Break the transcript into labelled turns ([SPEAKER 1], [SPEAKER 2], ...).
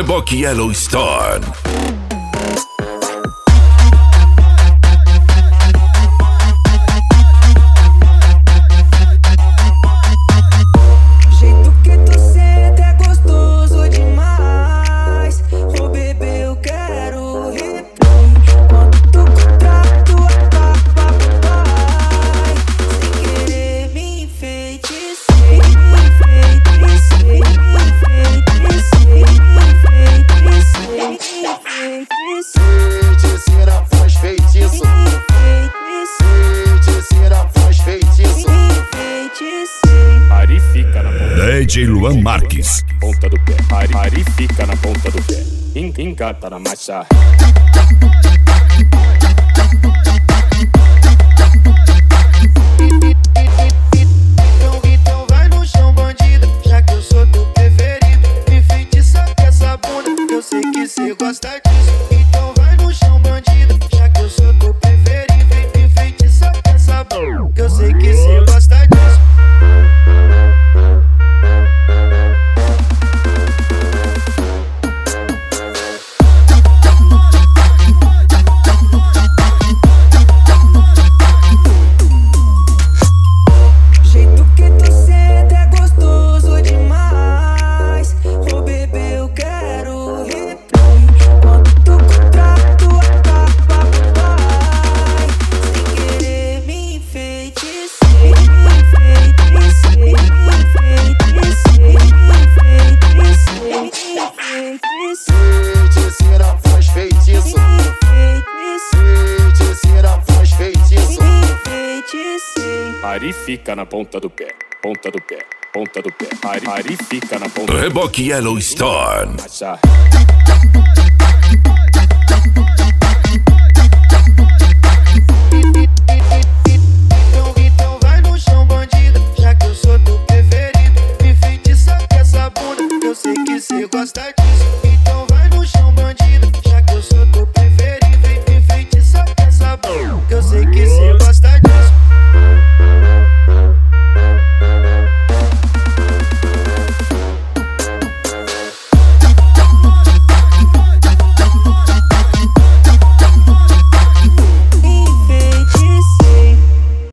[SPEAKER 1] Reboque Yellowstone. DJ Luan Marques.
[SPEAKER 2] Ponta do pé, Ari fica na ponta do pé. Engata na marcha.
[SPEAKER 3] Então vai no chão, bandida, já que eu sou teu preferido. Me feitiça com essa bunda, eu sei que cê gosta disso. Então vai no chão, bandida, já que eu sou teu preferido. Me feitiça com essa bunda, eu sei que cê gosta disso.
[SPEAKER 2] Ari fica na ponta do pé, ponta do pé, ponta do pé. Ari fica na ponta do pé.
[SPEAKER 1] Reboque Yellowstone.
[SPEAKER 2] Marcha.